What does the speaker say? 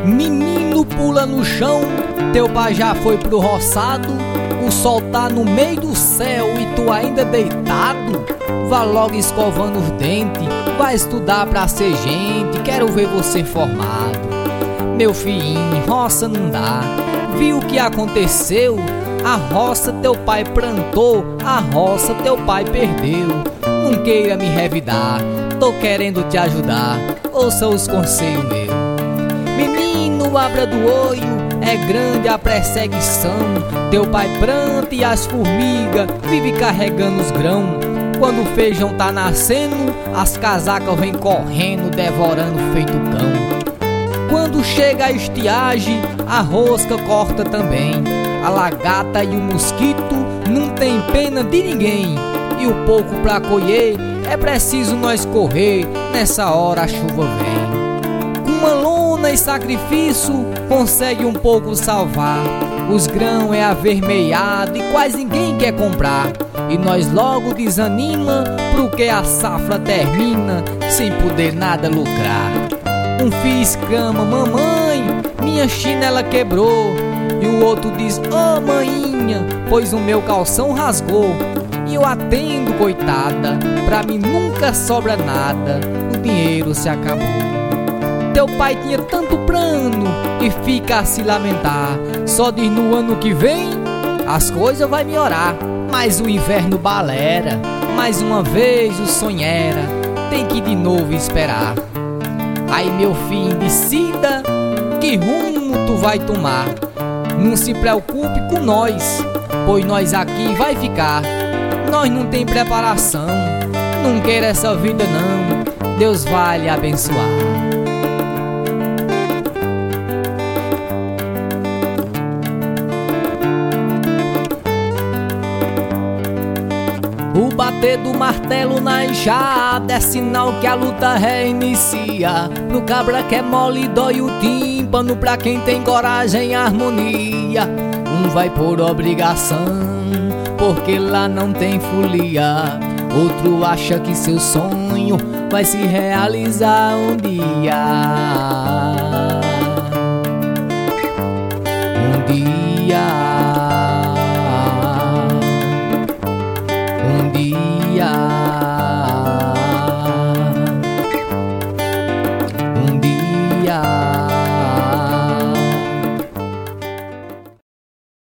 Menino, pula no chão, teu pai já foi pro roçado. O sol tá no meio do céu e tu ainda deitado. Vá logo escovando os dentes, vai estudar pra ser gente, quero ver você formado. Meu filhinho, roça não dá, viu o que aconteceu? A roça teu pai plantou, a roça teu pai perdeu. Não queira me revidar, tô querendo te ajudar, ouça os conselhos meus. Menino, abra do olho, é grande a perseguição. Teu pai planta e as formigas vive carregando os grãos. Quando o feijão tá nascendo, as casacas vêm correndo, devorando feito cão. Quando chega a estiagem, a rosca corta também. A lagarta e o mosquito não tem pena de ninguém. E o pouco pra colher, é preciso nós correr, nessa hora a chuva vem. Com uma lona e sacrifício, consegue um pouco salvar. Os grãos é avermelhado e quase ninguém quer comprar. E nós logo desanima, porque a safra termina sem poder nada lucrar. Um filho exclama: mamãe, minha chinela quebrou. E o outro diz: ô maninha, pois o meu calção rasgou. E eu atendo, coitada, pra mim nunca sobra nada, o dinheiro se acabou. Teu pai tinha tanto plano e fica a se lamentar. Só diz: no ano que vem as coisas vai melhorar. Mas o inverno balera, mais uma vez o sonho era, tem que de novo esperar. Aí meu filho, decida que rumo tu vai tomar. Não se preocupe com nós, pois nós aqui vai ficar. Nós não tem preparação, não queira essa vida não, Deus vai lhe abençoar. O bater do martelo na enxada é sinal que a luta reinicia. Pro cabra que é mole dói o tímpano, pra quem tem coragem e harmonia. Um vai por obrigação, porque lá não tem folia. Outro acha que seu sonho vai se realizar um dia. Um dia